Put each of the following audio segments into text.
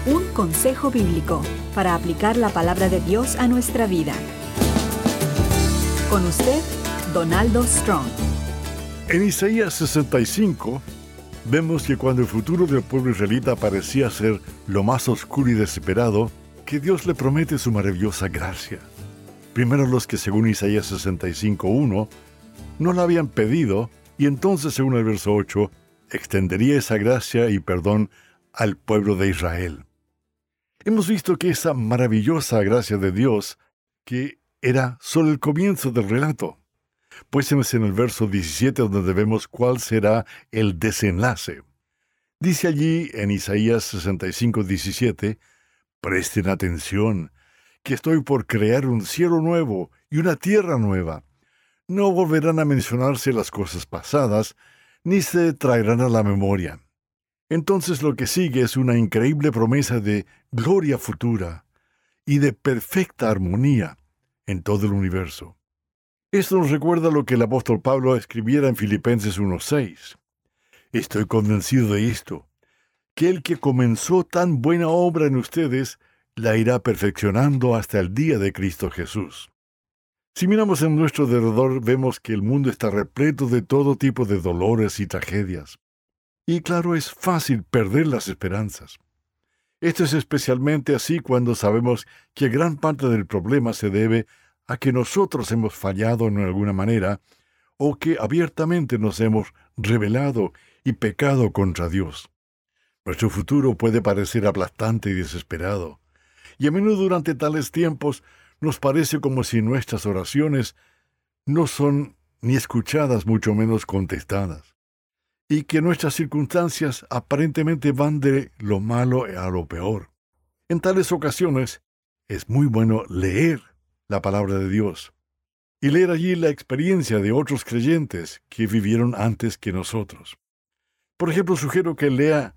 Un consejo bíblico para aplicar la palabra de Dios a nuestra vida. Con usted, Donaldo Strong. En Isaías 65, vemos que cuando el futuro del pueblo israelita parecía ser lo más oscuro y desesperado, que Dios le promete su maravillosa gracia. Primero los que, según Isaías 65:1, no la habían pedido, y entonces, según el verso 8, extendería esa gracia y perdón al pueblo de Israel. Hemos visto que esa maravillosa gracia de Dios, que era solo el comienzo del relato, pues es en el verso 17 donde vemos cuál será el desenlace. Dice allí en Isaías 65:17, presten atención, que estoy por crear un cielo nuevo y una tierra nueva. No volverán a mencionarse las cosas pasadas, ni se traerán a la memoria. Entonces lo que sigue es una increíble promesa de gloria futura y de perfecta armonía en todo el universo. Esto nos recuerda lo que el apóstol Pablo escribiera en Filipenses 1:6. Estoy convencido de esto, que el que comenzó tan buena obra en ustedes, la irá perfeccionando hasta el día de Cristo Jesús. Si miramos en nuestro alrededor, vemos que el mundo está repleto de todo tipo de dolores y tragedias. Y claro, es fácil perder las esperanzas. Esto es especialmente así cuando sabemos que gran parte del problema se debe a que nosotros hemos fallado en alguna manera o que abiertamente nos hemos rebelado y pecado contra Dios. Nuestro futuro puede parecer aplastante y desesperado, y a menudo durante tales tiempos nos parece como si nuestras oraciones no son ni escuchadas, mucho menos contestadas, y que nuestras circunstancias aparentemente van de lo malo a lo peor. En tales ocasiones es muy bueno leer la palabra de Dios y leer allí la experiencia de otros creyentes que vivieron antes que nosotros. Por ejemplo, sugiero que lea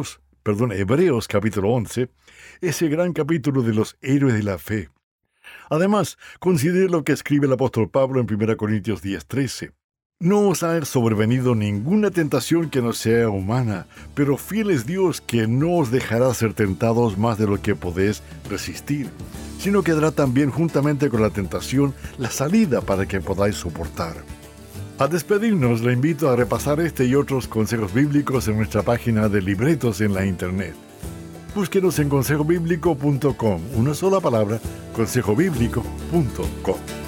Hebreos capítulo 11, ese gran capítulo de los héroes de la fe. Además, considere lo que escribe el apóstol Pablo en 1 Corintios 10:13. No os ha sobrevenido ninguna tentación que no sea humana, pero fiel es Dios que no os dejará ser tentados más de lo que podéis resistir, sino que dará también juntamente con la tentación la salida para que podáis soportar. Al despedirnos, le invito a repasar este y otros consejos bíblicos en nuestra página de libretos en la internet. Búsquenos en consejobíblico.com, una sola palabra, consejobíblico.com.